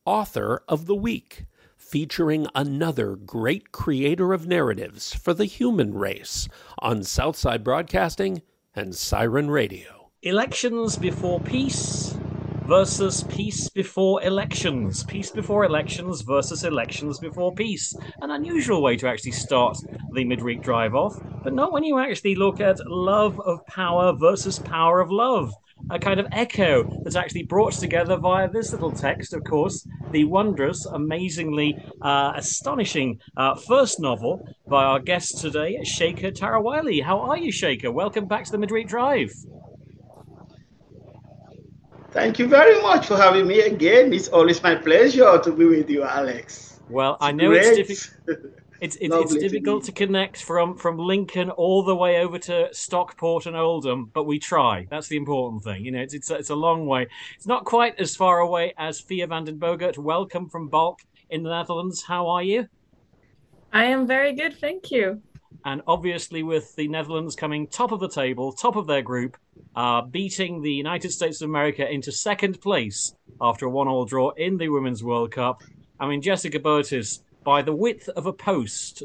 Author of the Week, featuring another great creator of narratives for the human race on Southside Broadcasting and Siren Radio. Elections before peace versus peace before elections. Peace before elections versus elections before peace. An unusual way to actually start the midweek drive off, but not when you actually look at love of power versus power of love. A kind of echo that's actually brought together via this little text, of course, the wondrous, amazingly astonishing first novel by our guest today, Shekhar Tarawali. How are you, Shekhar? Welcome back to the Midweek Drive. Thank you very much for having me again. It's always my pleasure to be with you, Alex. Well, I know it's difficult. It's difficult to connect from Lincoln all the way over to Stockport and Oldham, but we try. That's the important thing. You know, it's a long way. It's not quite as far away as Fia van den Bogert. Welcome from Balk in the Netherlands. How are you? I am very good, thank you. And obviously, with the Netherlands coming top of the table, top of their group, beating the United States of America into second place after a 1-1 draw in the Women's World Cup. I mean, Jessica Boetis, by the width of a post,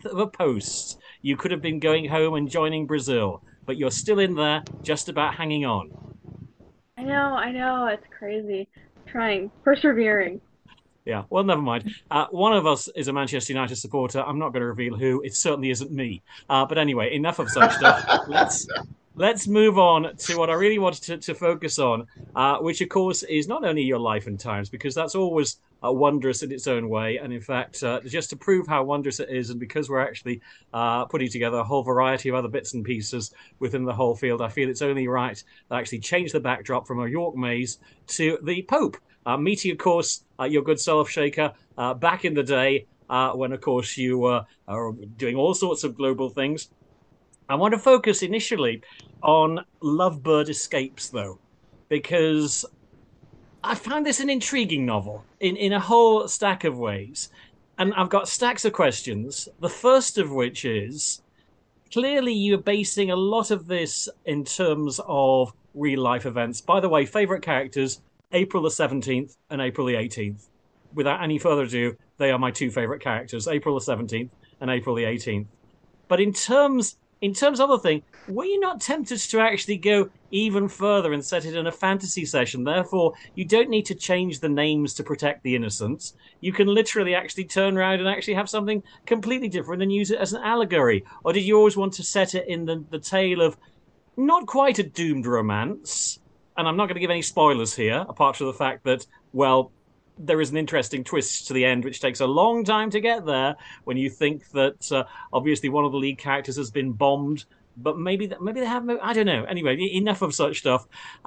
you could have been going home and joining Brazil, but you're still in there, just about hanging on. I know, it's crazy. Trying, persevering. Yeah, well, never mind. One of us is a Manchester United supporter. I'm not going to reveal who. It certainly isn't me. But anyway, enough of such stuff. Let's move on to what I really wanted to focus on, which, of course, is not only your life and times, because that's always wondrous in its own way. And in fact, just to prove how wondrous it is, and because we're actually putting together a whole variety of other bits and pieces within the whole field, I feel it's only right to actually change the backdrop from a York maze to the Pope. Meeting, of course, your good self, Shekhar, back in the day when, of course, you were doing all sorts of global things. I want to focus initially on Lovebird Escapes, though, because I found this an intriguing novel in a whole stack of ways. And I've got stacks of questions, the first of which is, clearly you're basing a lot of this in terms of real-life events. By the way, favourite characters, April the 17th and April the 18th. Without any further ado, they are my two favourite characters, April the 17th and April the 18th. But in terms of other thing, were you not tempted to actually go even further and set it in a fantasy session? Therefore, you don't need to change the names to protect the innocents. You can literally actually turn around and actually have something completely different and use it as an allegory. Or did you always want to set it in the tale of not quite a doomed romance? And I'm not going to give any spoilers here, apart from the fact that, well, there is an interesting twist to the end, which takes a long time to get there, when you think that obviously one of the lead characters has been bombed, but maybe they haven't. I don't know. Anyway, enough of such stuff.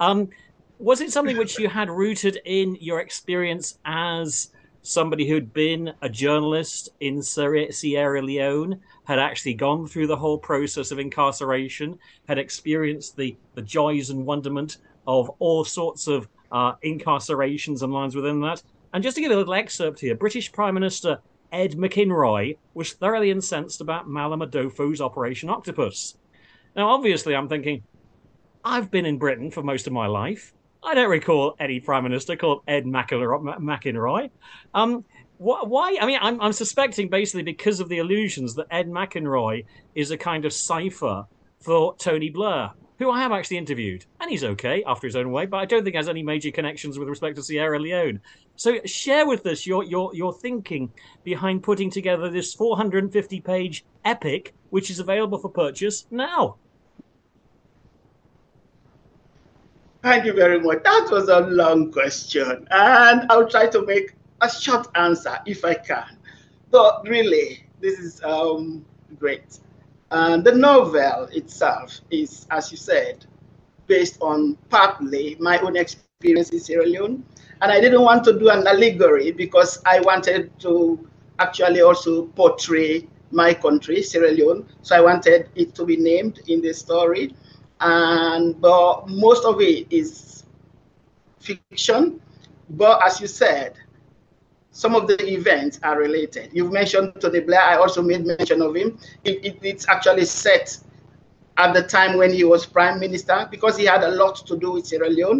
Was it something which you had rooted in your experience as somebody who'd been a journalist in Sierra Leone, had actually gone through the whole process of incarceration, had experienced the joys and wonderment of all sorts of incarcerations and lines within that? And just to give a little excerpt here, British Prime Minister Ed McInroy was thoroughly incensed about Malam Adofo's Operation Octopus. Now, obviously, I'm thinking, I've been in Britain for most of my life. I don't recall any Prime Minister called Ed McInroy. Why? I mean, I'm suspecting basically because of the illusions that Ed McInroy is a kind of cipher for Tony Blair, who I have actually interviewed, and he's okay after his own way, but I don't think has any major connections with respect to Sierra Leone. So share with us your thinking behind putting together this 450-page epic, which is available for purchase now. Thank you very much. That was a long question, and I'll try to make a short answer if I can. But really, this is great. And the novel itself is, as you said, based on partly my own experience in Sierra Leone. And I didn't want to do an allegory because I wanted to actually also portray my country, Sierra Leone. So I wanted it to be named in the story. But most of it is fiction. But as you said, some of the events are related. You've mentioned Tony Blair. I also made mention of him. It's actually set at the time when he was prime minister because he had a lot to do with Sierra Leone.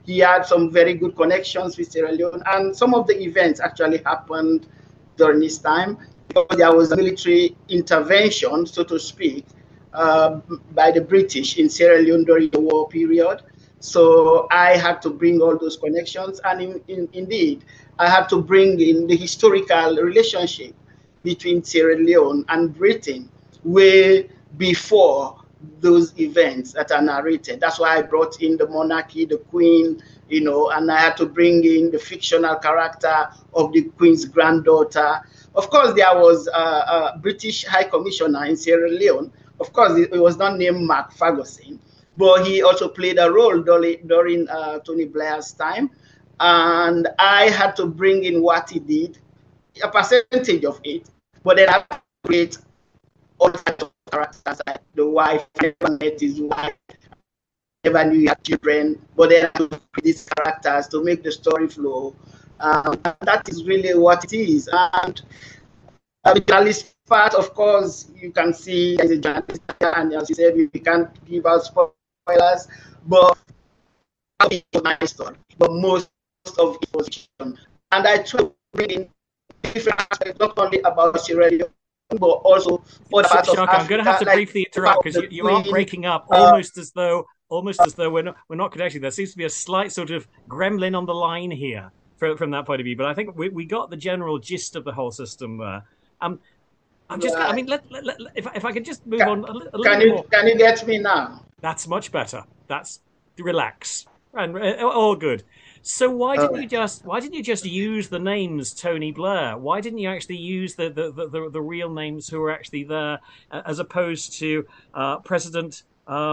he had some very good connections with Sierra Leone, and some of the events actually happened during his time. There was a military intervention, so to speak, by the British in Sierra Leone during the war period. So I had to bring all those connections, and indeed, I had to bring in the historical relationship between Sierra Leone and Britain way before those events that are narrated. That's why I brought in the monarchy, the Queen, and I had to bring in the fictional character of the Queen's granddaughter. Of course, there was a British High Commissioner in Sierra Leone. Of course, it was not named Mark Ferguson, but he also played a role during Tony Blair's time. And I had to bring in what he did, a percentage of it, but then I had to create all kinds of characters, like the wife, never met his wife, never knew he had children, but then I had to create these characters to make the story flow. That is really what it is. And the journalist part, of course, you can see as a journalist, and as you said, we can't give out spoilers, but my story. But most of it was fiction. And I try to bring in different aspects, not only about Sierra Leone, but also other parts of Africa. I'm going to have to briefly interrupt because you are breaking up almost as though we're not connected. There seems to be a slight sort of gremlin on the line here from that point of view. But I think we got the general gist of the whole system there. I'm just, I mean, if I could just move on a little bit more. Can you get me now? That's much better. Relax and all good. So why didn't you just use the names Tony Blair? Why didn't you actually use the real names who were actually there, as opposed to President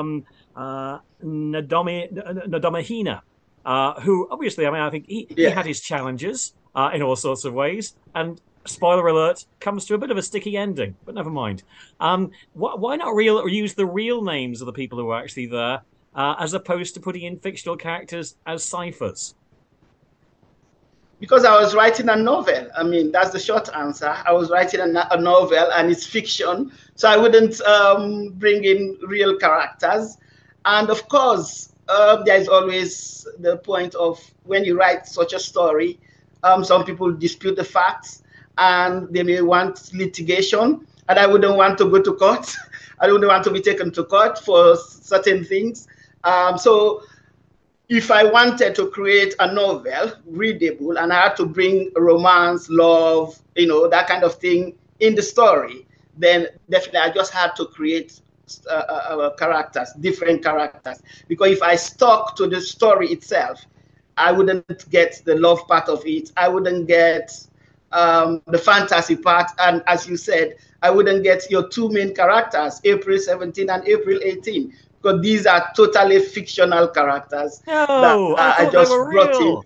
Ndomahina, who obviously, I mean, I think he had his challenges in all sorts of ways, and spoiler alert, comes to a bit of a sticky ending, but never mind. Why not use the real names of the people who were actually there, as opposed to putting in fictional characters as ciphers? Because I was writing a novel. I mean, that's the short answer. I was writing a novel, and it's fiction, so I wouldn't bring in real characters. And of course, there is always the point of when you write such a story, some people dispute the facts, and they may want litigation, and I wouldn't want to go to court. I wouldn't want to be taken to court for certain things. So if I wanted to create a novel, readable, and I had to bring romance, love, that kind of thing in the story, then definitely I just had to create characters, different characters. Because if I stuck to the story itself, I wouldn't get the love part of it. I wouldn't get the fantasy part. And as you said, I wouldn't get your two main characters, April 17 and April 18. Because these are totally fictional characters that I just brought in.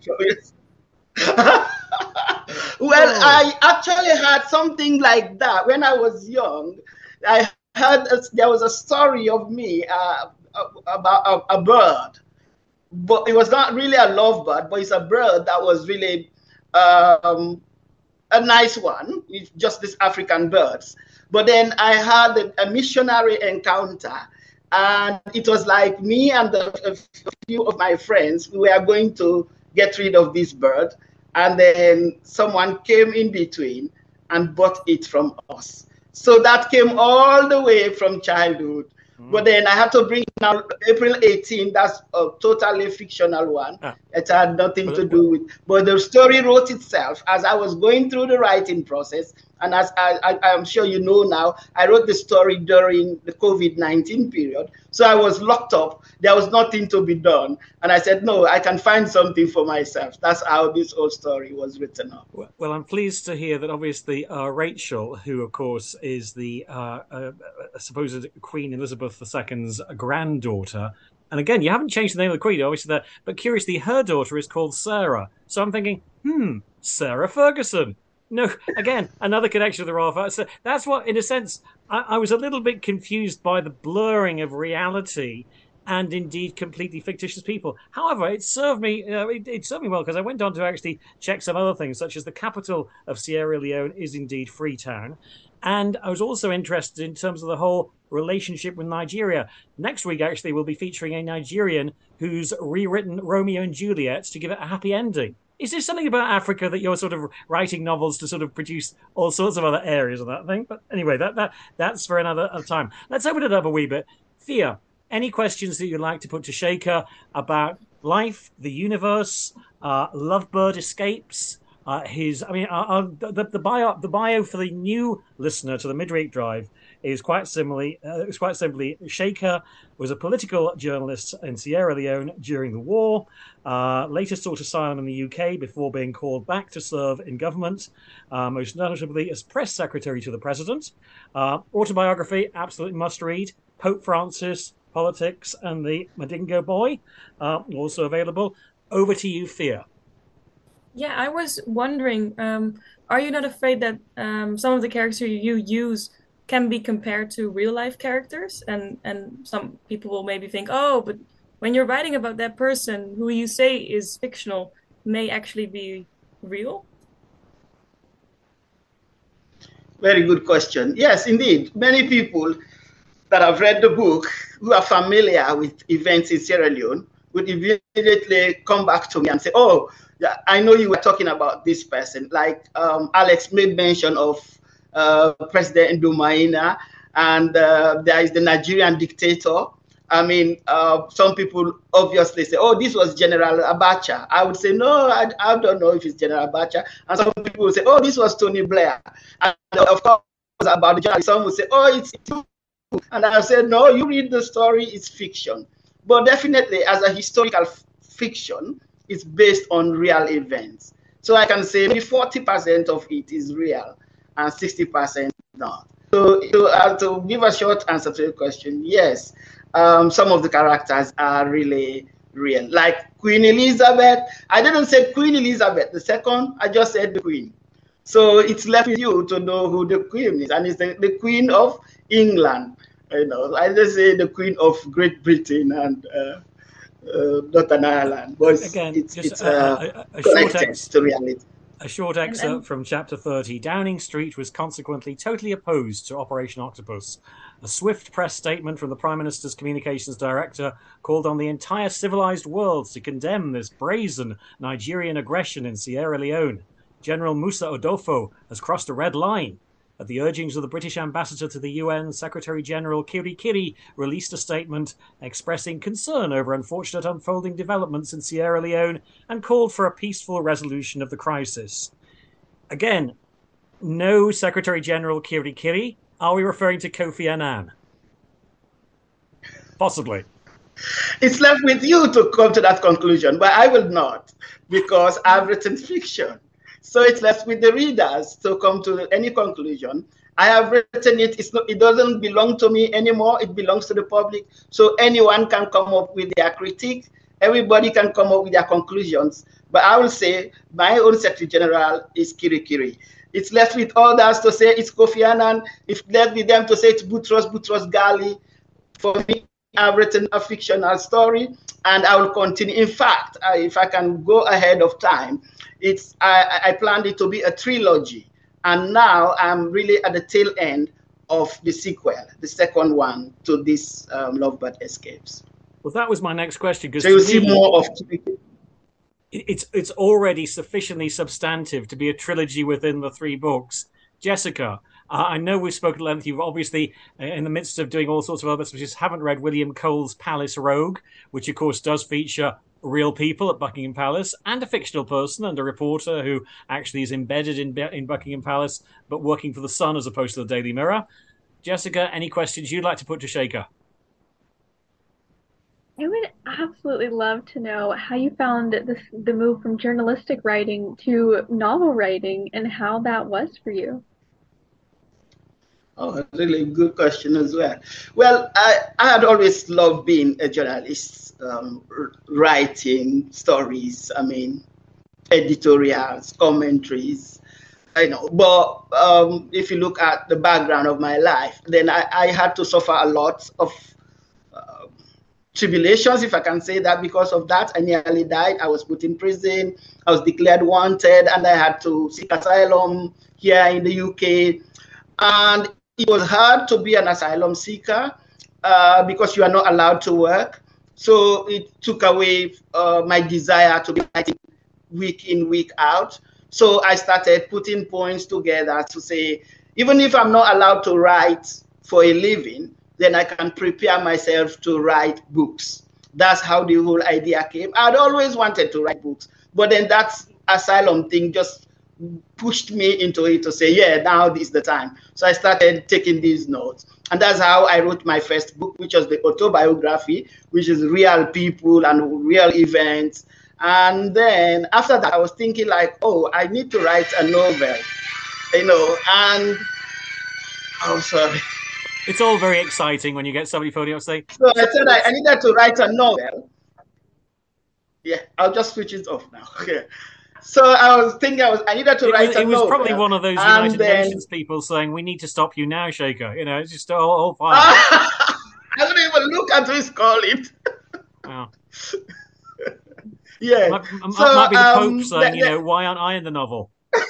Well, I actually had something like that when I was young. I heard there was a story of me about a bird, but it was not really a lovebird, but it's a bird that was really a nice one. It's just these African birds. But then I had a missionary encounter. And it was like me and a few of my friends, we were going to get rid of this bird. And then someone came in between and bought it from us. So that came all the way from childhood. But then I had to bring now April 18. That's a totally fictional one. It had nothing to do with. But the story wrote itself as I was going through the writing process. And as I'm sure you know now, I wrote the story during the COVID-19 period. So I was locked up. There was nothing to be done. And I said, no, I can find something for myself. That's how this whole story was written up. Well, I'm pleased to hear that obviously Rachel, who of course is the supposed Queen Elizabeth II's granddaughter. And again, you haven't changed the name of the Queen, obviously, but curiously, her daughter is called Sarah. So I'm thinking, Sarah Ferguson. No, again, another connection with the royal family. So that's what, in a sense, I was a little bit confused by the blurring of reality and indeed completely fictitious people. However, it served me it served me well because I went on to actually check some other things, such as the capital of Sierra Leone is indeed Freetown. And I was also interested in terms of the whole relationship with Nigeria. Next week, actually, we'll be featuring a Nigerian who's rewritten Romeo and Juliet to give it a happy ending. Is there something about Africa that you're sort of writing novels to sort of produce all sorts of other areas of that thing? But anyway, that's for another time. Let's open it up a wee bit. Thea, any questions that you'd like to put to Shekhar about life, the universe, Lovebird Escapes? The bio for the new listener to the Midweek Drive is quite simply, Shekhar was a political journalist in Sierra Leone during the war, later sought asylum in the UK before being called back to serve in government, most notably as press secretary to the president. Autobiography, absolutely must read. Pope Francis, Politics, and the Madingo Boy, also available. Over to you, Thea. Yeah, I was wondering, are you not afraid that some of the characters you use can be compared to real life characters? And some people will maybe think, oh, but when you're writing about that person who you say is fictional may actually be real? Very good question. Yes, indeed. Many people that have read the book who are familiar with events in Sierra Leone would immediately come back to me and say, oh, yeah, I know you were talking about this person. Like Alex made mention of President Ndumaina, and there is the Nigerian dictator. I mean, some people obviously say, oh, this was General Abacha. I would say, no, I don't know if it's General Abacha. And some people will say, oh, this was Tony Blair. And of course, about the general, some will say, oh, it's you. And I said, no, you read the story, it's fiction. But definitely, as a historical fiction, it's based on real events. So I can say maybe 40% of it is real and 60% not. So to give a short answer to your question, yes, some of the characters are really real. Like Queen Elizabeth, I didn't say Queen Elizabeth II, I just said the Queen. So it's left with you to know who the Queen is, and it's the Queen of England. You know, I just say the Queen of Great Britain and Northern Ireland. But again, it's a connected to reality. A short excerpt from chapter 30. Downing Street was consequently totally opposed to Operation Octopus. A swift press statement from the Prime Minister's communications director called on the entire civilized world to condemn this brazen Nigerian aggression in Sierra Leone. General Musa Odofo has crossed a red line. At the urgings of the British ambassador to the UN, Secretary-General Kirikiri released a statement expressing concern over unfortunate unfolding developments in Sierra Leone and called for a peaceful resolution of the crisis. Again, no Secretary-General Kirikiri. Are we referring to Kofi Annan? Possibly. It's left with you to come to that conclusion, but I will not, because I've written fiction. So it's left with the readers to come to any conclusion. I have written it. It doesn't belong to me anymore. It belongs to the public. So anyone can come up with their critique. Everybody can come up with their conclusions. But I will say my own Secretary General is Kirikiri. It's left with others to say it's Kofi Annan. It's left with them to say it's Boutros Ghali. For me, I've written a fictional story, and I will continue. In fact, if I can go ahead of time, I planned it to be a trilogy, and now I'm really at the tail end of the sequel, the second one to this Lovebird Escapes. Well, that was my next question. So you'll see more of it's already sufficiently substantive to be a trilogy within the 3 books. Jessica, I know we've spoken at length. You've obviously, in the midst of doing all sorts of other stuff, haven't read William Cole's Palace Rogue, which of course does feature real people at Buckingham Palace and a fictional person and a reporter who actually is embedded in Buckingham Palace, but working for The Sun as opposed to the Daily Mirror. Jessica, any questions you'd like to put to Shekhar? I would absolutely love to know how you found the move from journalistic writing to novel writing and how that was for you. Oh, really good question as well. Well, I had always loved being a journalist, writing stories, editorials, commentaries, but if you look at the background of my life, then I had to suffer a lot of tribulations, if I can say that. Because of that, I nearly died. I was put in prison. I was declared wanted, and I had to seek asylum here in the UK. And it was hard to be an asylum seeker because you are not allowed to work. So it took away my desire to be writing week in, week out. So I started putting points together to say, even if I'm not allowed to write for a living, then I can prepare myself to write books. That's how the whole idea came. I'd always wanted to write books, but then that asylum thing just pushed me into it to say, yeah, now is the time. So I started taking these notes. And that's how I wrote my first book, which was the autobiography, which is real people and real events. And then after that, I was thinking like, oh, I need to write a novel, and oh, sorry. It's all very exciting when you get somebody phoning up and say. So I said I needed to write a novel. Yeah, I'll just switch it off now. Okay. So I was thinking I needed to write a novel. It was probably one of those United Nations people saying, we need to stop you now, Shaker. It's just all fine. I don't even look at who's calling. Wow. Yeah. Might be the Pope saying, why aren't I in the novel?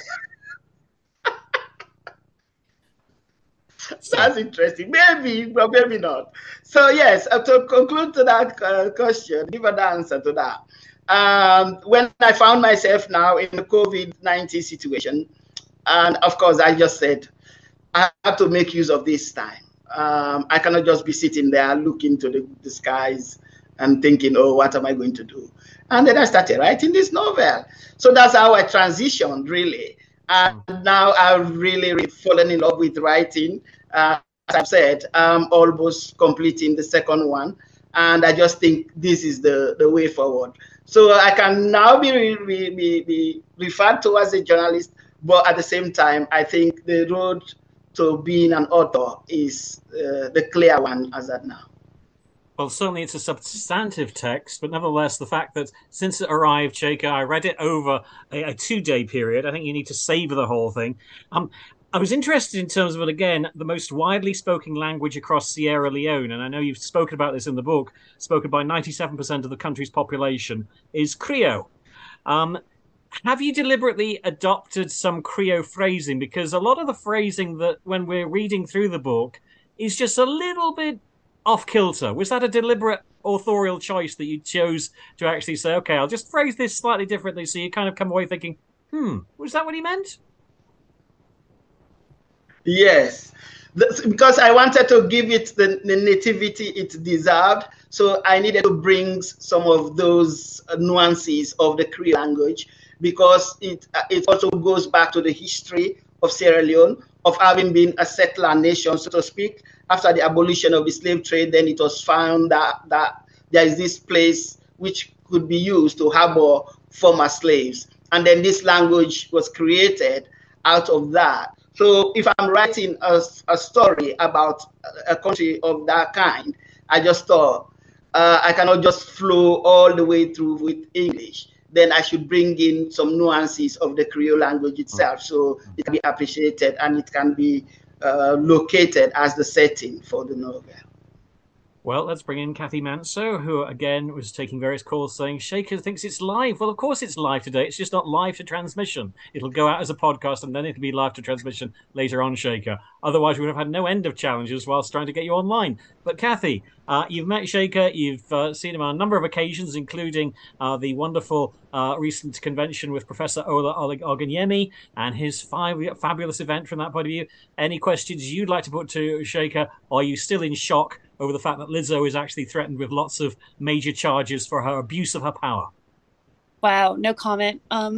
That's interesting. Maybe, but maybe not. So yes, to conclude to that question, give an answer to that. When I found myself now in the COVID-19 situation, and of course I just said, I have to make use of this time. I cannot just be sitting there looking to the skies and thinking, oh, what am I going to do? And then I started writing this novel. So that's how I transitioned, really. And now I've really fallen in love with writing. As I've said, I'm almost completing the second one. And I just think this is the way forward. So I can now be referred to as a journalist, but at the same time, I think the road to being an author is the clear one as at now. Well, certainly it's a substantive text, but nevertheless, the fact that since it arrived, Shaker, I read it over a 2-day period. I think you need to savor the whole thing. I was interested in terms of it, again, the most widely spoken language across Sierra Leone, and I know you've spoken about this in the book, spoken by 97% of the country's population, is Creole. Have you deliberately adopted some Creole phrasing? Because a lot of the phrasing that when we're reading through the book is just a little bit off kilter. Was that a deliberate authorial choice that you chose to actually say, okay, I'll just phrase this slightly differently, so you kind of come away thinking, was that what he meant? Yes, because I wanted to give it the nativity it deserved. So I needed to bring some of those nuances of the Creole language, because it also goes back to the history of Sierra Leone, of having been a settler nation, so to speak. After the abolition of the slave trade, then it was found that there is this place which could be used to harbor former slaves. And then this language was created out of that. So if I'm writing a story about a country of that kind, I just thought I cannot just flow all the way through with English. Then I should bring in some nuances of the Creole language itself, so it can be appreciated and it can be located as the setting for the novel. Well, let's bring in Kathy Manso, who again was taking various calls saying Shaker thinks it's live. Well, of course it's live today. It's just not live to transmission. It'll go out as a podcast and then it'll be live to transmission later on, Shaker. Otherwise, we would have had no end of challenges whilst trying to get you online. But Kathy, you've met Shaker. You've seen him on a number of occasions, including the wonderful recent convention with Professor Ola Oganyemi and his fabulous event from that point of view. Any questions you'd like to put to Shaker? Or are you still in shock over the fact that Lizzo is actually threatened with lots of major charges for her abuse of her power? Wow, no comment.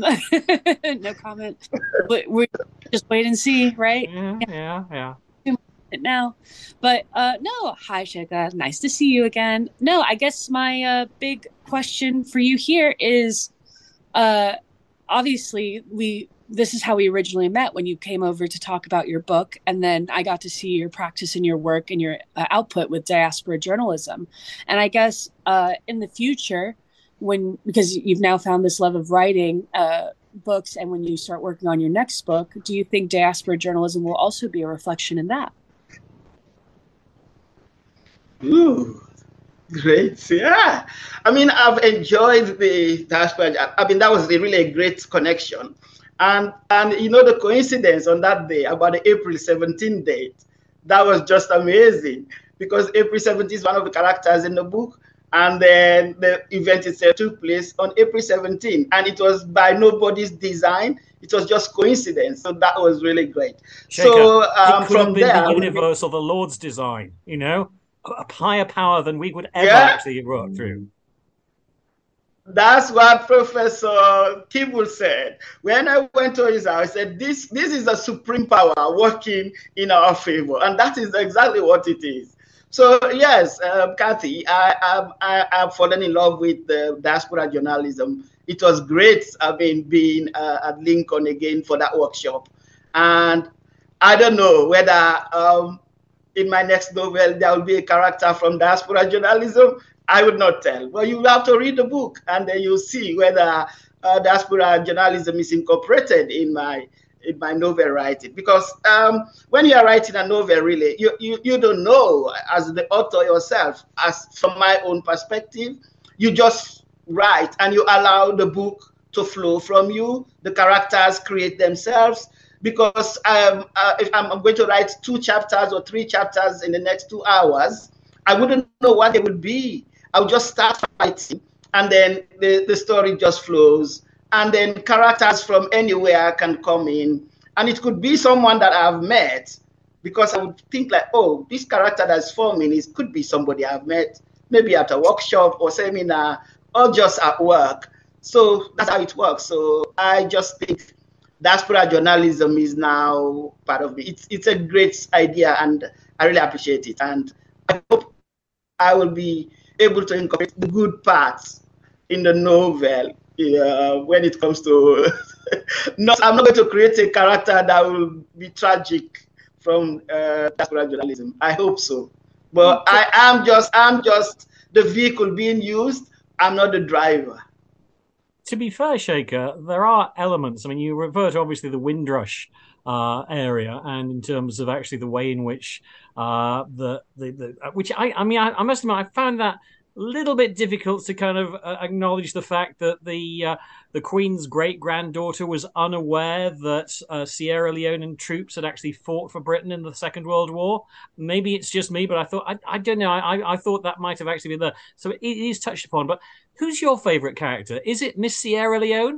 No comment. But we just wait and see, right? Yeah. Now, but no. Hi, Shaker. Nice to see you again. No, I guess my big question for you here is, obviously this is how we originally met when you came over to talk about your book. And then I got to see your practice and your work and your output with diaspora journalism. And I guess in the future, because you've now found this love of writing books, and when you start working on your next book, do you think diaspora journalism will also be a reflection in that? Ooh, Great, yeah. I mean, I've enjoyed the diaspora. I mean, that was really a great connection, and you know the coincidence on that day about the April 17th date, that was just amazing because April 17th is one of the characters in the book, and then the event itself took place on April 17th, and it was by nobody's design. It was just coincidence, so that was really great. Shaker, So it could from have been there, the universe or the Lord's design, you know, a higher power than we would ever yeah. actually work through. That's what Professor Kibble said. When I went to his house, I said, this is a supreme power working in our favor. And that is exactly what it is. So, yes, Kathy, I've fallen in love with diaspora journalism. It was great, being at Lincoln again for that workshop. And I don't know whether in my next novel there will be a character from diaspora journalism. I would not tell. Well, you have to read the book, and then you'll see whether diaspora journalism is incorporated in my novel writing. Because when you are writing a novel, really, you don't know as the author yourself. As from my own perspective, you just write and you allow the book to flow from you. The characters create themselves. Because if I'm going to write 2 chapters or 3 chapters in the next 2 hours, I wouldn't know what they would be. I'll just start writing, and then the story just flows. And then characters from anywhere can come in. And it could be someone that I've met, because I would think like, oh, this character that's forming could be somebody I've met, maybe at a workshop or seminar or just at work. So that's how it works. So I just think diaspora journalism is now part of me. It's a great idea, and I really appreciate it. And I hope I will be able to incorporate the good parts in the novel when it comes to. I'm not going to create a character that will be tragic from diaspora journalism. I hope so, but I'm just the vehicle being used. I'm not the driver. To be fair, Shaker, there are elements. I mean, you refer to obviously the Windrush area, and in terms of actually the way in which which I must admit, I found that a little bit difficult to kind of acknowledge the fact that the Queen's great granddaughter was unaware that Sierra Leonean troops had actually fought for Britain in the Second World War. Maybe it's just me, but I thought I don't know. I thought that might have actually been there. So it is touched upon. But who's your favourite character? Is it Miss Sierra Leone?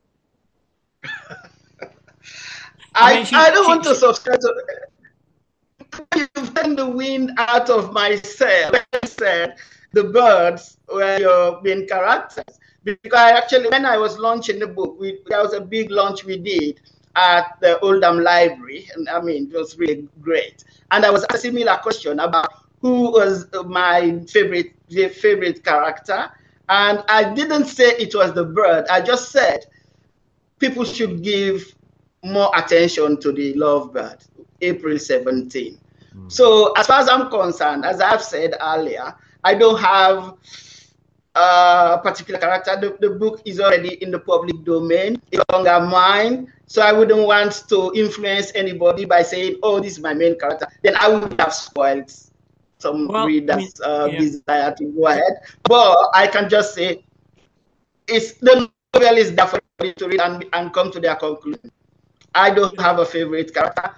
I don't want to subscribe to. You've taken the wind out of my sail. When I said the birds were your main characters, because when I was launching the book, there was a big launch we did at the Oldham Library, and I mean it was really great. And there was a similar question about who was my favorite character, and I didn't say it was the bird. I just said people should give more attention to the lovebird, April 17. So as far as I'm concerned, as I've said earlier, I don't have a particular character. The book is already in the public domain. It's no longer mine. So I wouldn't want to influence anybody by saying, oh, this is my main character. Then I would have spoiled some readers' desire to go ahead. But I can just say, the novel is there for you to read and come to their conclusion. I don't have a favorite character.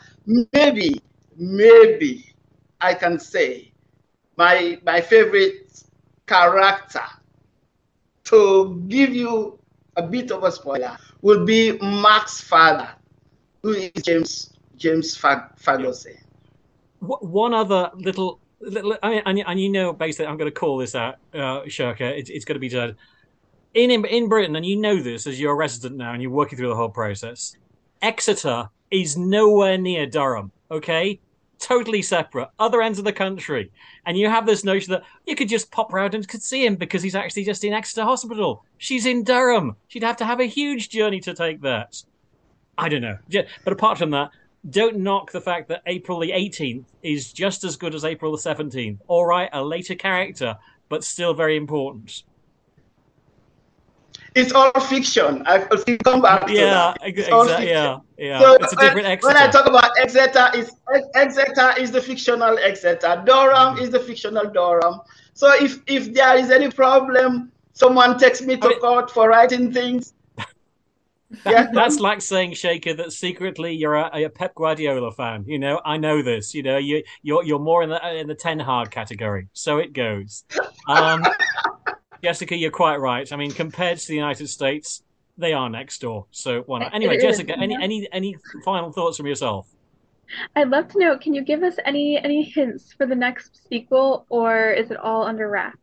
Maybe I can say my favorite character, to give you a bit of a spoiler, will be Mark's father, who is James Ferguson. One other little and you know, basically, I'm going to call this out, Shirker. It's going to be done in Britain, and you know this as you're a resident now, and you're working through the whole process. Exeter is nowhere near Durham, okay? Totally separate, other ends of the country. And you have this notion that you could just pop round and could see him because he's actually just in Exeter Hospital. She's in Durham. She'd have to have a huge journey to take that. I don't know. But apart from that, don't knock the fact that April the 18th is just as good as April the 17th. All right, a later character, but still very important. It's all fiction. I will come back to that. Exactly. Yeah. So it's a different Exeter. When I talk about Exeter is the fictional Exeter. Durham is the fictional Durham. So if there is any problem, someone takes me to court for writing things. That's like saying, Shaker, that secretly you're a Pep Guardiola fan. You know, I know this. You know, you're more in the Ten Hag category. So it goes. Jessica, you're quite right. I mean, compared to the United States, they are next door. So why not? Anyway, Jessica, any final thoughts from yourself? I'd love to know, can you give us any hints for the next sequel, or is it all under wraps?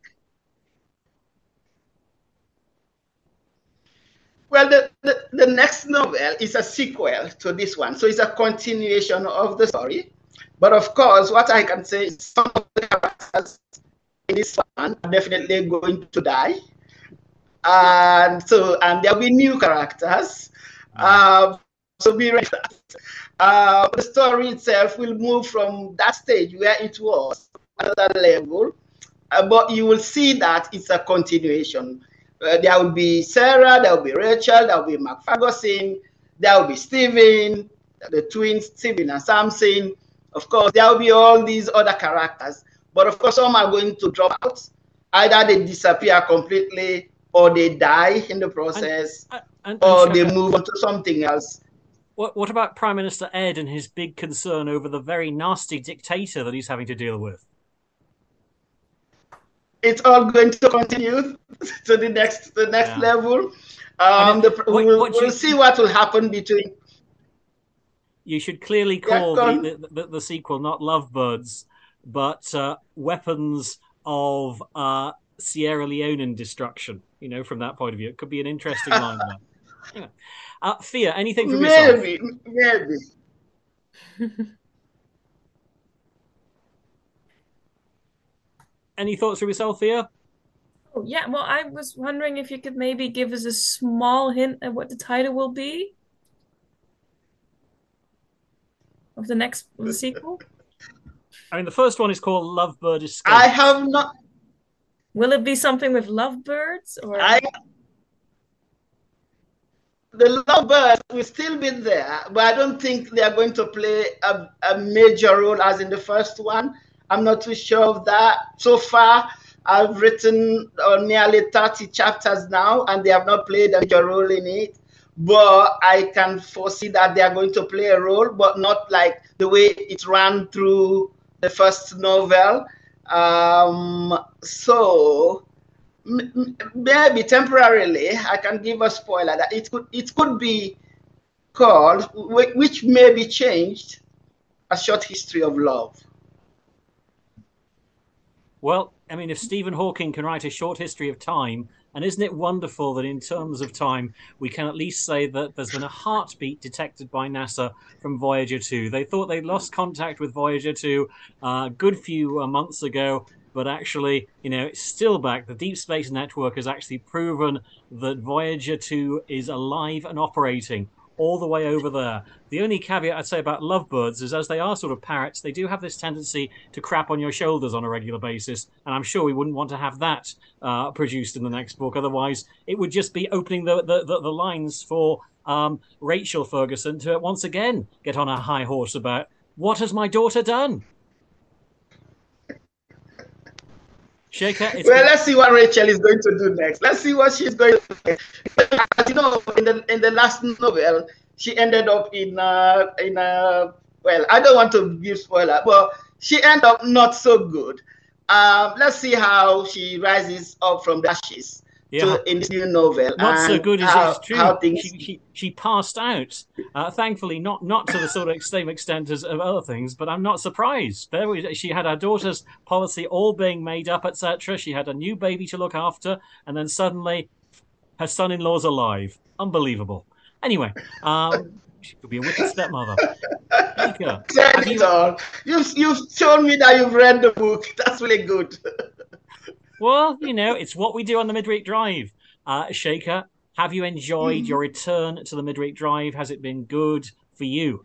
Well, the next novel is a sequel to this one. So it's a continuation of the story. But of course, what I can say is some of the characters in this one are definitely going to die. And there'll be new characters. So be ready for that. The story itself will move from that stage where it was another level. But you will see that it's a continuation. There will be Sarah, there will be Rachel, there will be Mark Ferguson, there will be Stephen, the twins, Stephen and Samson. Of course, there will be all these other characters. But of course, some are going to drop out. Either they disappear completely, or they die in the process, or they move on to something else. What about Prime Minister Ed and his big concern over the very nasty dictator that he's having to deal with? It's all going to continue to the next level. We'll see what will happen between. You should clearly call the sequel not Lovebirds, but Weapons of Sierra Leonean Destruction. You know, from that point of view, it could be an interesting line there. Anyway. Fia, anything from yourself? Maybe. Any thoughts from yourself, Fia? Oh, yeah, well, I was wondering if you could maybe give us a small hint at what the title will be of the sequel. I mean, the first one is called Lovebird Escape. I have not. Will it be something with lovebirds, or? The lovebirds will still be there, but I don't think they are going to play a major role as in the first one. I'm not too sure of that. So far, I've written nearly 30 chapters now, and they have not played a major role in it. But I can foresee that they are going to play a role, but not like the way it ran through the first novel. So maybe temporarily, I can give a spoiler that it could be called, which may be changed, A Short History of Love. Well, I mean, if Stephen Hawking can write a short history of time, and isn't it wonderful that in terms of time, we can at least say that there's been a heartbeat detected by NASA from Voyager 2. They thought they'd lost contact with Voyager 2 a good few months ago, but actually, you know, it's still back. The Deep Space Network has actually proven that Voyager 2 is alive and operating all the way over there. The only caveat I'd say about lovebirds is, as they are sort of parrots, they do have this tendency to crap on your shoulders on a regular basis, and I'm sure we wouldn't want to have that produced in the next book. Otherwise, it would just be opening the lines for Rachel Ferguson to once again get on a high horse about, what has my daughter done? Shaker, let's see what Rachel is going to do next. Let's see what she's going to do. As you know, in the last novel, she ended up in a well, I don't want to give spoiler, but she ended up not so good. Let's see how she rises up from the ashes in this new novel. Not so good as it's true. She passed out. Thankfully, not to the sort of same extent as of other things, but I'm not surprised. She had her daughter's policy all being made up, etc. She had a new baby to look after, and then suddenly her son-in-law's alive. Unbelievable. Anyway, she could be a wicked stepmother. You've shown me that you've read the book. That's really good. Well, you know, it's what we do on the Midweek Drive. Shaker, have you enjoyed your return to the Midweek Drive? Has it been good for you?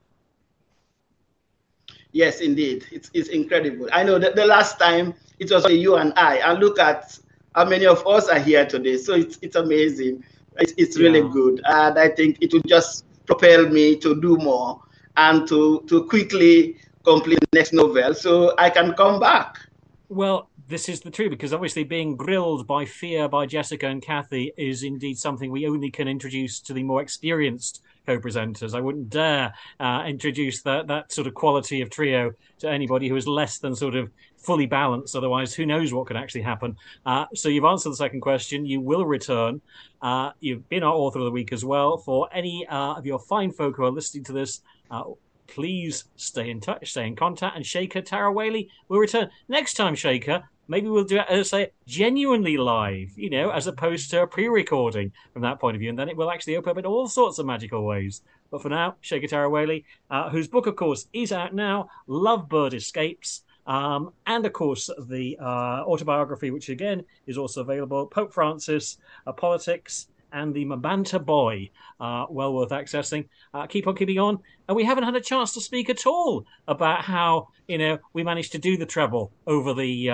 Yes, indeed. It's incredible. I know that the last time it was you and I, and look at how many of us are here today. So it's amazing. It's really good. And I think it will just propel me to do more and to quickly complete the next novel so I can come back. Well, this is the truth, because obviously being grilled by fear by Jessica and Kathy is indeed something we only can introduce to the more experienced co-presenters. I wouldn't dare introduce that sort of quality of trio to anybody who is less than sort of fully balanced. Otherwise, who knows what could actually happen. So you've answered the second question. You will return. You've been our author of the week as well. For any of your fine folk who are listening to this, please stay in touch, stay in contact, and Shaker Tarawali will return. Next time, Shaker, maybe we'll do it, as I say, genuinely live, as opposed to a pre-recording from that point of view, and then it will actually open up in all sorts of magical ways. But for now, Shaker Tarawali, whose book, of course, is out now, Lovebird Escapes, and, of course, the autobiography, which, again, is also available, Pope Francis, Politics, and the Mabanta Boy, well worth accessing. Keep on keeping on. And we haven't had a chance to speak at all about how we managed to do the treble over the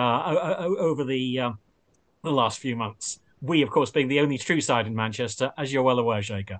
last few months. We, of course, being the only true side in Manchester, as you're well aware, Shaker.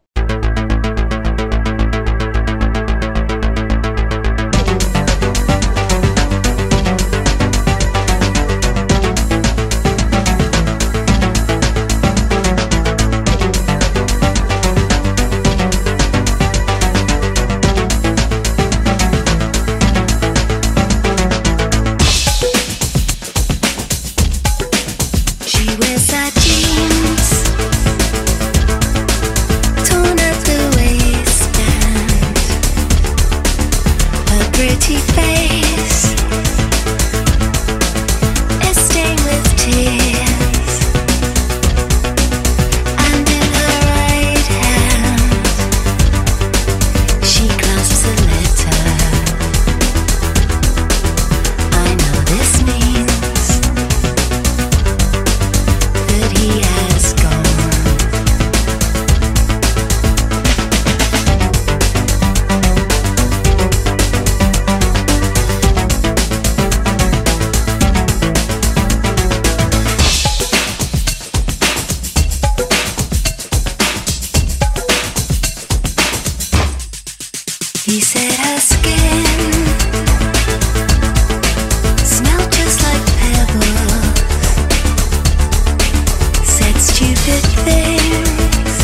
He said her skin smelled just like pebbles, said stupid things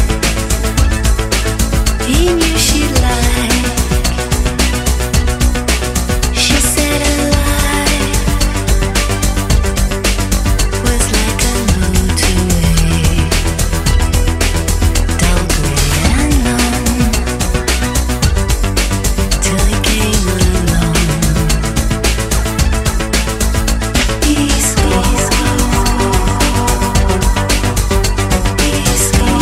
he knew she'd like. She said her life was like a motorway, dull grey and long, till he came along. East, east, east, east, east.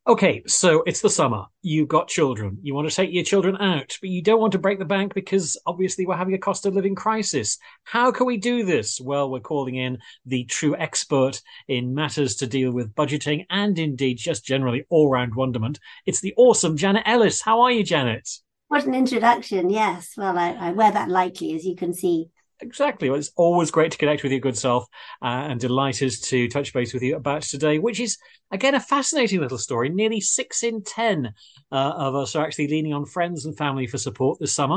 Okay, so it's the summer. You've got children. You want to take your children out, but you don't want to break the bank because obviously we're having a cost of living crisis. How can we do this? Well, we're calling in the true expert in matters to deal with budgeting and indeed just generally all-round wonderment. It's the awesome Janet Ellis. How are you, Janet? What an introduction. Yes. Well, I wear that lightly, as you can see. Exactly. Well, it's always great to connect with your good self and delighted to touch base with you about today, which is, again, a fascinating little story. Nearly 6 in 10 of us are actually leaning on friends and family for support this summer.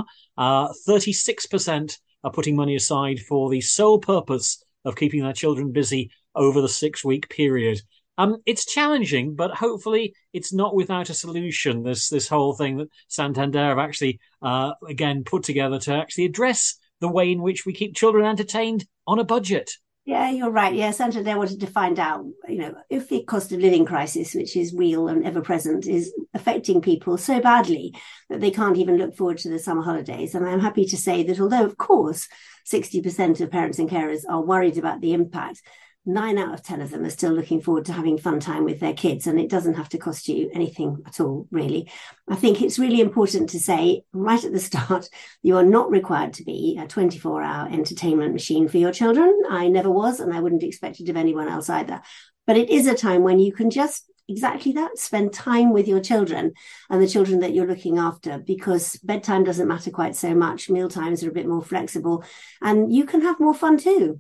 36% are putting money aside for the sole purpose of keeping their children busy over the 6-week period. It's challenging, but hopefully it's not without a solution. This whole thing that Santander have actually, again, put together to actually address the way in which we keep children entertained on a budget. Yeah, you're right. Yeah, Santander wanted to find out, if the cost of living crisis, which is real and ever present, is affecting people so badly that they can't even look forward to the summer holidays. And I'm happy to say that although, of course, 60% of parents and carers are worried about the impact, 9 out of 10 of them are still looking forward to having fun time with their kids, and it doesn't have to cost you anything at all, really. I think it's really important to say right at the start, you are not required to be a 24-hour entertainment machine for your children. I never was, and I wouldn't expect it of anyone else either. But it is a time when you can just exactly that, spend time with your children and the children that you're looking after, because bedtime doesn't matter quite so much. Meal times are a bit more flexible, and you can have more fun too.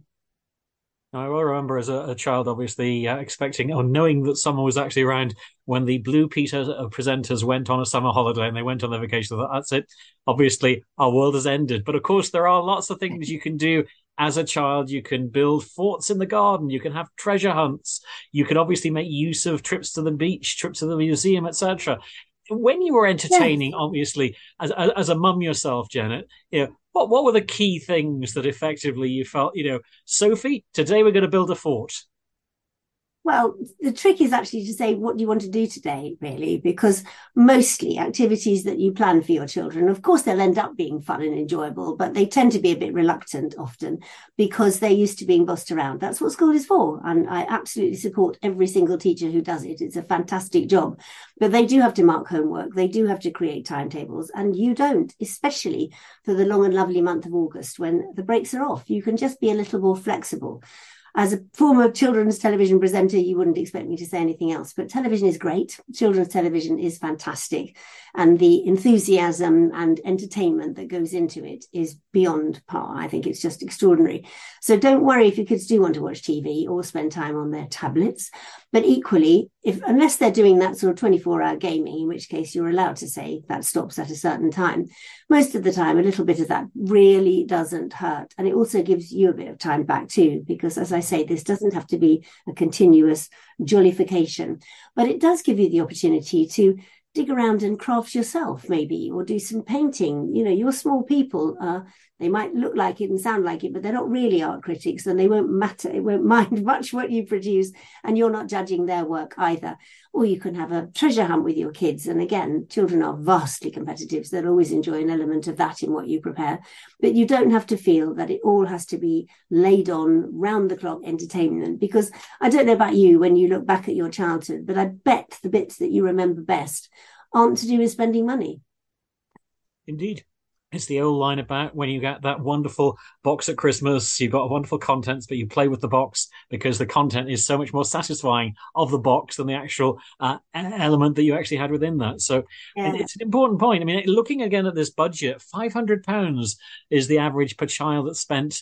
I will remember as a child, obviously, expecting or knowing that summer was actually around when the Blue Peter presenters went on a summer holiday and they went on their vacation. That's it. Obviously, our world has ended. But of course, there are lots of things you can do as a child. You can build forts in the garden. You can have treasure hunts. You can obviously make use of trips to the beach, trips to the museum, etc. When you were entertaining, obviously, as a mum yourself, Janet, what were the key things that effectively you felt, Sophie, today we're going to build a fort? Well, the trick is actually to say, what do you want to do today, really? Because mostly activities that you plan for your children, of course, they'll end up being fun and enjoyable, but they tend to be a bit reluctant often because they're used to being bossed around. That's what school is for. And I absolutely support every single teacher who does it. It's a fantastic job. But they do have to mark homework. They do have to create timetables. And you don't, especially for the long and lovely month of August when the breaks are off. You can just be a little more flexible. As a former children's television presenter, you wouldn't expect me to say anything else, but television is great. Children's television is fantastic. And the enthusiasm and entertainment that goes into it is beyond par. I think it's just extraordinary. So don't worry if your kids do want to watch TV or spend time on their tablets. But equally, unless they're doing that sort of 24-hour gaming, in which case you're allowed to say that stops at a certain time, most of the time, a little bit of that really doesn't hurt. And it also gives you a bit of time back too, because as I say, this doesn't have to be a continuous jollification, but it does give you the opportunity to dig around and craft yourself maybe, or do some painting. You're small people, they might look like it and sound like it, but they're not really art critics, and they won't matter. It won't mind much what you produce, and you're not judging their work either. Or you can have a treasure hunt with your kids. And again, children are vastly competitive, so they'll always enjoy an element of that in what you prepare. But you don't have to feel that it all has to be laid on round the clock entertainment, because I don't know about you when you look back at your childhood, but I bet the bits that you remember best aren't to do with spending money. Indeed. It's the old line about when you get that wonderful box at Christmas, you've got wonderful contents, but you play with the box because the content is so much more satisfying of the box than the actual element that you actually had within that. So it's an important point. I mean, looking again at this budget, £500 is the average per child that's spent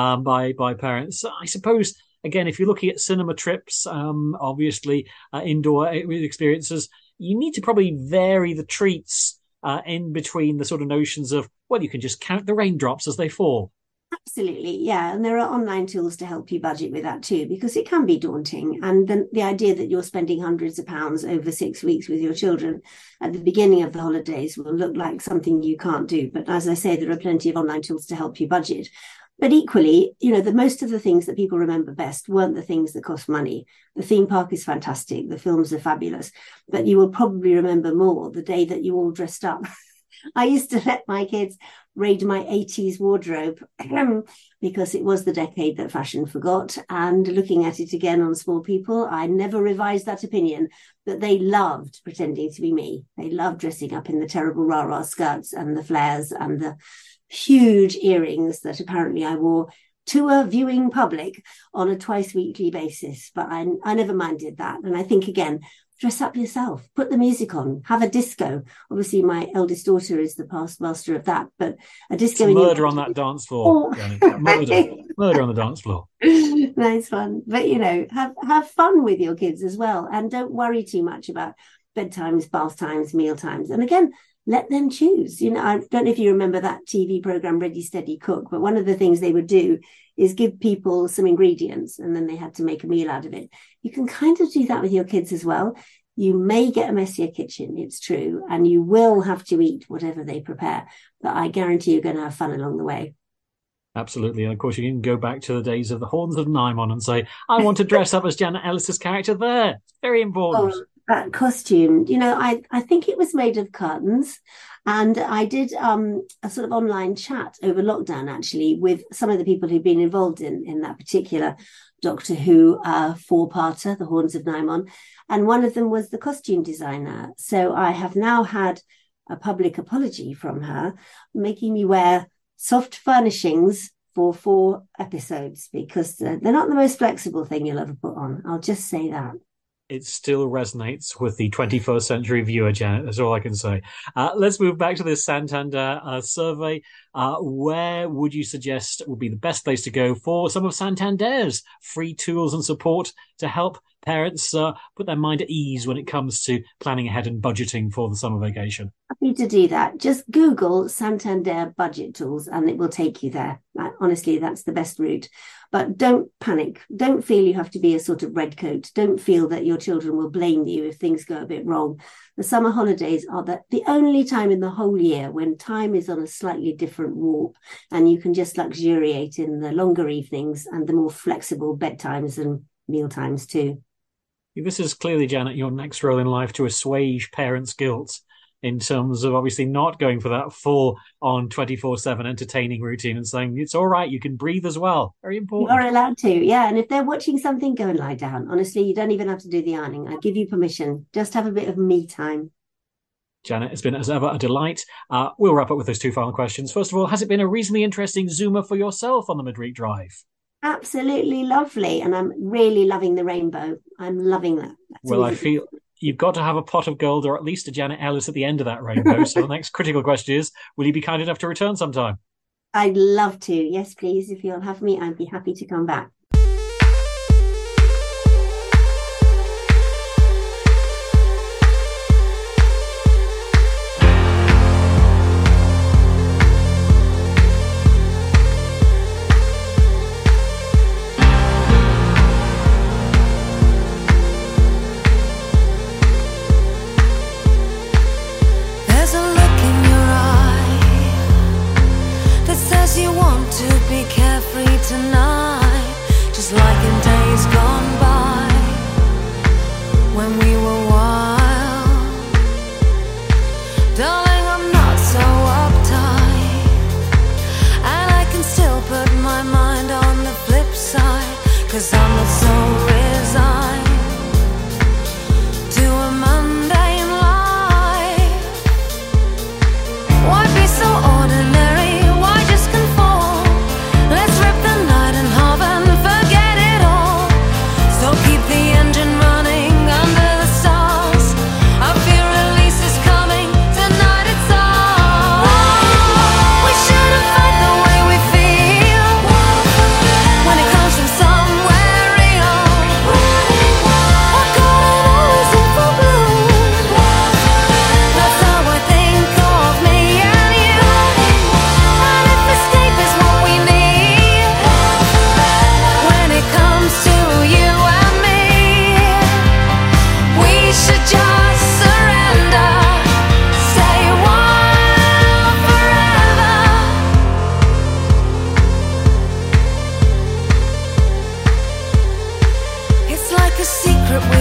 by parents. I suppose, again, if you're looking at cinema trips, obviously indoor experiences, you need to probably vary the treats in between the sort of notions of, well, you can just count the raindrops as they fall. Absolutely, yeah. And there are online tools to help you budget with that too, because it can be daunting. And the idea that you're spending hundreds of pounds over 6 weeks with your children at the beginning of the holidays will look like something you can't do. But as I say, there are plenty of online tools to help you budget. But equally, the most of the things that people remember best weren't the things that cost money. The theme park is fantastic. The films are fabulous. But you will probably remember more the day that you all dressed up I used to let my kids raid my 80s wardrobe because it was the decade that fashion forgot. And looking at it again on Small People, I never revised that opinion, that they loved pretending to be me. They loved dressing up in the terrible rah-rah skirts and the flares and the huge earrings that apparently I wore to a viewing public on a twice weekly basis. But I never minded that. And I think, again, dress up yourself, put the music on, have a disco. Obviously, my eldest daughter is the past master of that, but a disco. It's murder on that dance floor. Murder on the dance floor. Nice one. But, have fun with your kids as well. And don't worry too much about bedtimes, bath times, meal times. And again, let them choose. I don't know if you remember that TV program, Ready, Steady, Cook, but one of the things they would do is give people some ingredients and then they had to make a meal out of it. You can kind of do that with your kids as well. You may get a messier kitchen, it's true, and you will have to eat whatever they prepare, but I guarantee you're going to have fun along the way. Absolutely. And of course, you can go back to the days of the Horns of Nymon and say, I want to dress up as Janet Ellis's character there. It's very important. Oh, that costume, I think it was made of curtains. And I did a sort of online chat over lockdown, actually, with some of the people who've been involved in that particular Doctor Who four-parter, The Horns of Nymon. And one of them was the costume designer. So I have now had a public apology from her, making me wear soft furnishings for 4 episodes, because they're not the most flexible thing you'll ever put on. I'll just say that. It still resonates with the 21st century viewer, Janet. That's all I can say. Let's move back to this Santander survey. Where would you suggest would be the best place to go for some of Santander's free tools and support to help parents put their mind at ease when it comes to planning ahead and budgeting for the summer vacation? Happy to do that. Just Google Santander budget tools and it will take you there. Honestly, that's the best route. But don't panic. Don't feel you have to be a sort of redcoat. Don't feel that your children will blame you if things go a bit wrong. The summer holidays are the only time in the whole year when time is on a slightly different warp and you can just luxuriate in the longer evenings and the more flexible bedtimes and meal times too. This is clearly, Janet, your next role in life to assuage parents' guilt in terms of obviously not going for that full-on 24/7 entertaining routine and saying, it's all right, you can breathe as well. Very important. You're allowed to, yeah. And if they're watching something, go and lie down. Honestly, you don't even have to do the ironing. I give you permission. Just have a bit of me time. Janet, it's been, as ever, a delight. We'll wrap up with those 2 final questions. First of all, has it been a reasonably interesting Zoomer for yourself on the Midweek Drive? Absolutely lovely. And I'm really loving the rainbow. I'm loving that. Well, I feel you've got to have a pot of gold or at least a Janet Ellis at the end of that rainbow. So the next critical question is, will you be kind enough to return sometime? I'd love to. Yes, please. If you'll have me, I'd be happy to come back.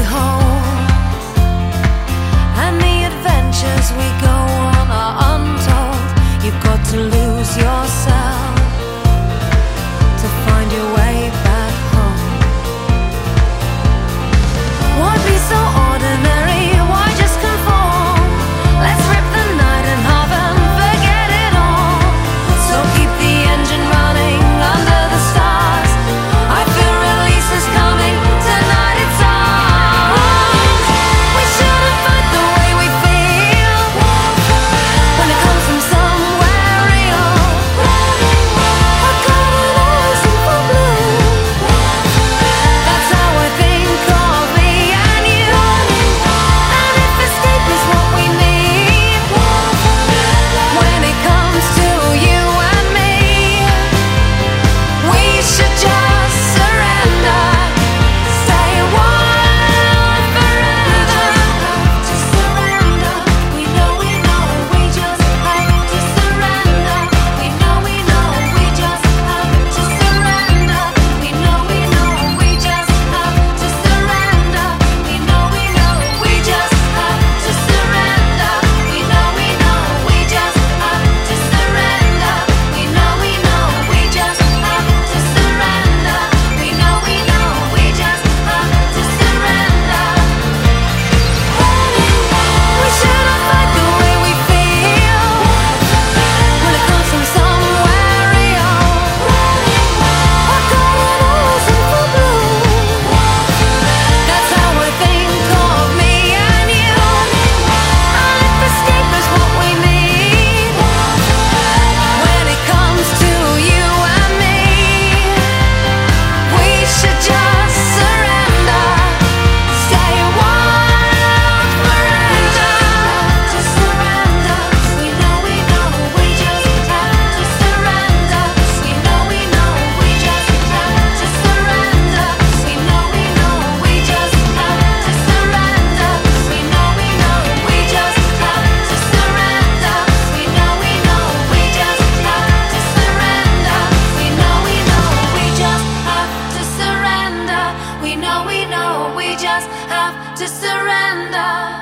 we go on are untold. just have to surrender.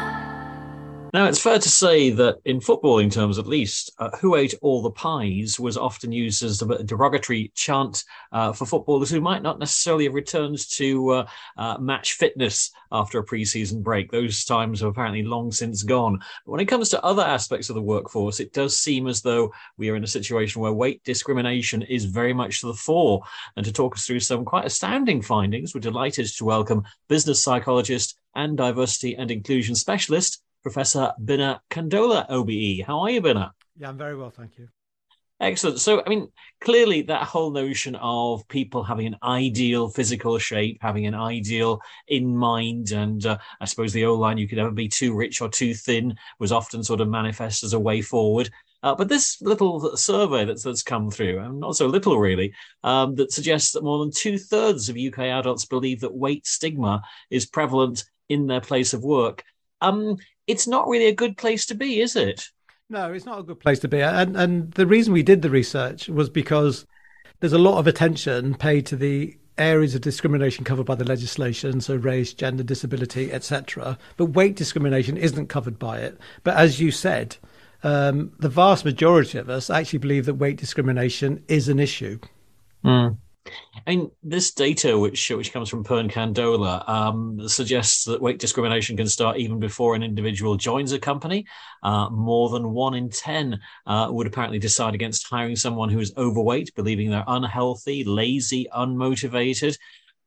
Now, it's fair to say that in footballing terms, at least, who ate all the pies was often used as a derogatory chant for footballers who might not necessarily have returned to match fitness after a pre-season break. Those times have apparently long since gone. But when it comes to other aspects of the workforce, it does seem as though we are in a situation where weight discrimination is very much to the fore. And to talk us through some quite astounding findings, we're delighted to welcome business psychologist and diversity and inclusion specialist, Professor Binna Kandola, OBE. How are you, Binna? Yeah, I'm very well, thank you. Excellent. So, I mean, clearly that whole notion of people having an ideal physical shape, having an ideal in mind, and I suppose the old line, you could never be too rich or too thin, was often sort of manifest as a way forward. But this little survey that's come through, and not so little really, that suggests that more than 2/3 of UK adults believe that weight stigma is prevalent in their place of work. It's not really a good place to be, is it? No, it's not a good place to be. And the reason we did the research was because there's a lot of attention paid to the areas of discrimination covered by the legislation, so race, gender, disability, etc. But weight discrimination isn't covered by it. But as you said, the vast majority of us actually believe that weight discrimination is an issue. Mm. I mean, this data, which comes from Pern Kandola, suggests that weight discrimination can start even before an individual joins a company. More than 1 in 10 would apparently decide against hiring someone who is overweight, believing they're unhealthy, lazy, unmotivated.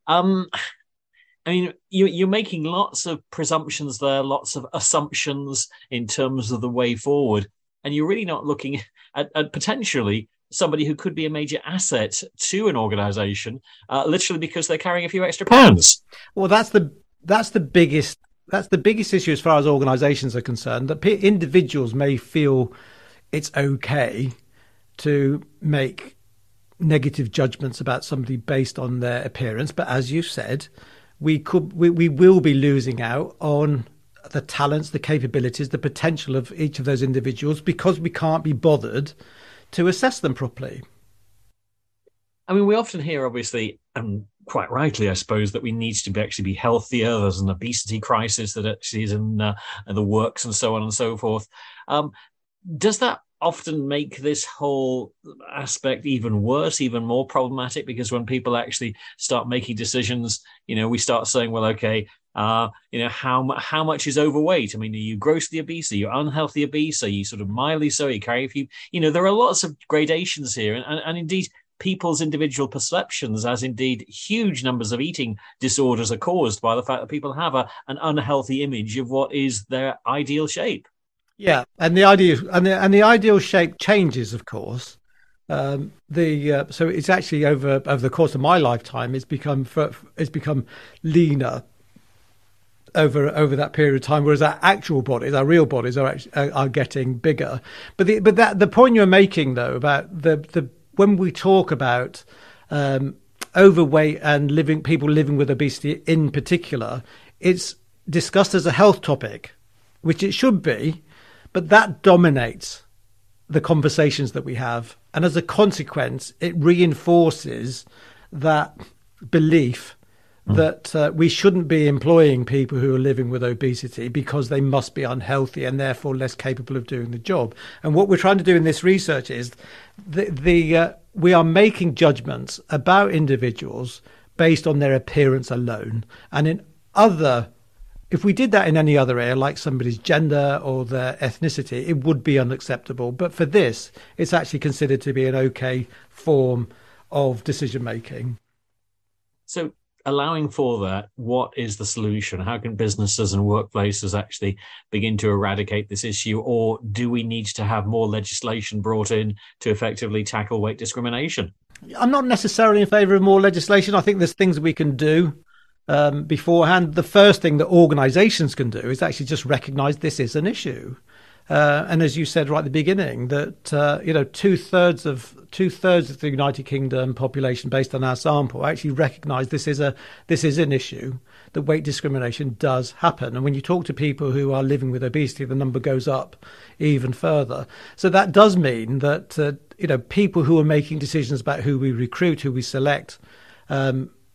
I mean, you're making lots of presumptions there, lots of assumptions in terms of the way forward, and you're really not looking at potentially somebody who could be a major asset to an organisation, literally because they're carrying a few extra pounds. Well, that's the biggest issue as far as organisations are concerned. That individuals may feel it's okay to make negative judgments about somebody based on their appearance, but as you said, we will be losing out on the talents, the capabilities, the potential of each of those individuals because we can't be bothered to assess them properly. I mean, we often hear, obviously, quite rightly, I suppose, that we need to actually be healthier. There's an obesity crisis that actually is in the works and so on and so forth. Does that often make this whole aspect even worse, even more problematic? Because when people actually start making decisions, we start saying, well, okay, how much is overweight? I mean, are you grossly obese? Are you unhealthy obese? Are you sort of mildly so? Are you carrying a few? There are lots of gradations here, and indeed people's individual perceptions, as indeed huge numbers of eating disorders are caused by the fact that people have an unhealthy image of what is their ideal shape. Yeah, and the ideal shape changes, of course. So it's actually over the course of my lifetime, it's become leaner over that period of time, whereas our actual bodies, our real bodies, are getting bigger. But the point you're making, though, about the when we talk about overweight and people living with obesity in particular, it's discussed as a health topic, which it should be, but that dominates the conversations that we have, and as a consequence, it reinforces that belief that we shouldn't be employing people who are living with obesity because they must be unhealthy and therefore less capable of doing the job. And what we're trying to do in this research is we are making judgments about individuals based on their appearance alone. And if we did that in any other area, like somebody's gender or their ethnicity, it would be unacceptable. But for this, it's actually considered to be an okay form of decision making. So, allowing for that, what is the solution? How can businesses and workplaces actually begin to eradicate this issue? Or do we need to have more legislation brought in to effectively tackle weight discrimination? I'm not necessarily in favour of more legislation. I think there's things we can do beforehand. The first thing that organisations can do is actually just recognise this is an issue. And as you said right at the beginning, that 2/3 of the United Kingdom population, based on our sample, actually recognise this is an issue, that weight discrimination does happen. And when you talk to people who are living with obesity, the number goes up even further. So that does mean that people who are making decisions about who we recruit, who we select,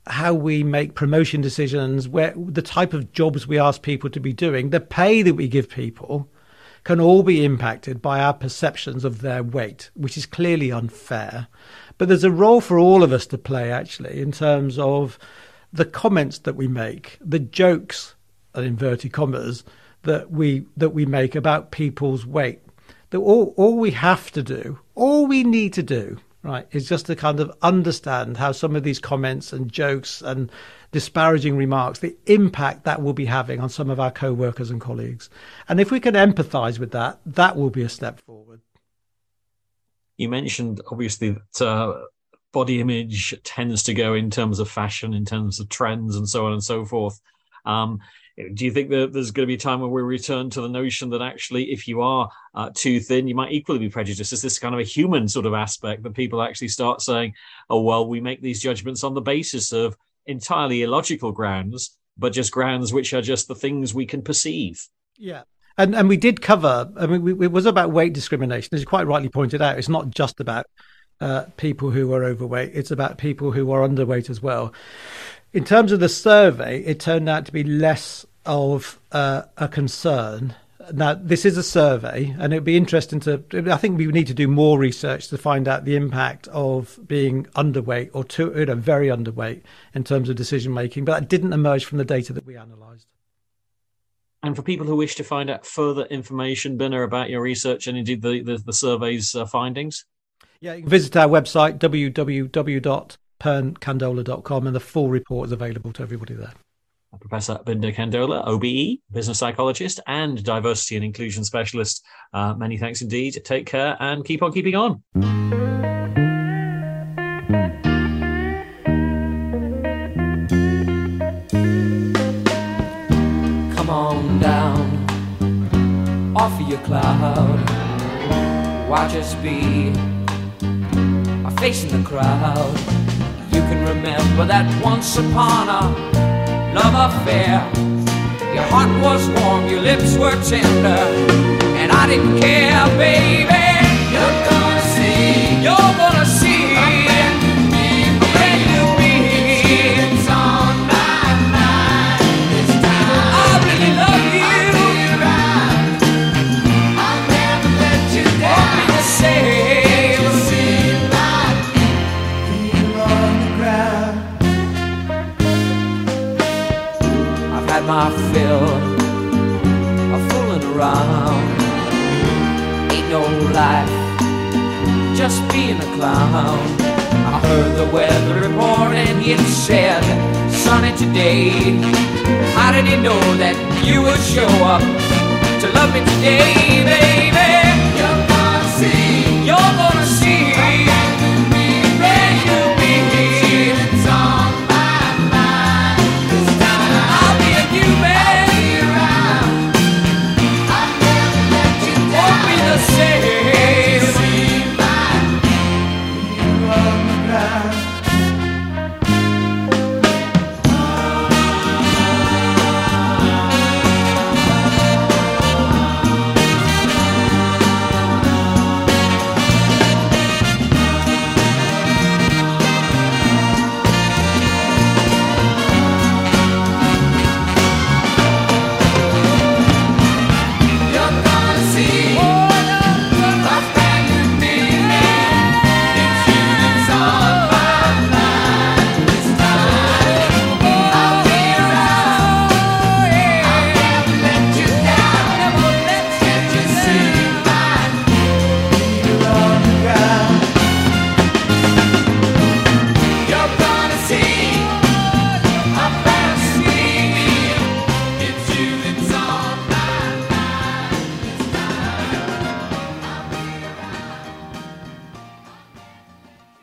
how we make promotion decisions, where the type of jobs we ask people to be doing, the pay that we give people, can all be impacted by our perceptions of their weight, which is clearly unfair. But there's a role for all of us to play, actually, in terms of the comments that we make, the jokes, in inverted commas, that we make about people's weight. That all we have to do, all we need to do, right, is just to kind of understand how some of these comments and jokes and disparaging remarks, the impact that will be having on some of our co-workers and colleagues. And if we can empathise with that, that will be a step forward. You mentioned, obviously, that body image tends to go in terms of fashion, in terms of trends and so on and so forth. Do you think that there's going to be a time when we return to the notion that actually if you are too thin, you might equally be prejudiced? Is this kind of a human sort of aspect that people actually start saying, oh, well, we make these judgments on the basis of entirely illogical grounds, but just grounds which are just the things we can perceive? Yeah. And we did cover, I mean, it was about weight discrimination. As you quite rightly pointed out, it's not just about people who are overweight. It's about people who are underweight as well. In terms of the survey, it turned out to be less of a concern. Now, this is a survey, and it'd be interesting I think we need to do more research to find out the impact of being underweight or very underweight in terms of decision making. But that didn't emerge from the data that we analysed. And for people who wish to find out further information, Binna, about your research and indeed the survey's findings? Yeah, you can visit our website, www.perncandola.com, and the full report is available to everybody there. Professor Binda Candola, OBE, business psychologist and diversity and inclusion specialist. Many thanks indeed. Take care and keep on keeping on. Come on down off of your cloud. Watch us be facing the crowd. You can remember that once upon a love affair, your heart was warm, your lips were tender, and I didn't care, baby. You're gonna see a brand new me. It's on my mind this time. I really love you. I'll never let you down. Won't be the same. My fill of fooling around. Ain't no life, just being a clown. I heard the weather report and it said sunny today. How did he know that you would show up to love me today, baby?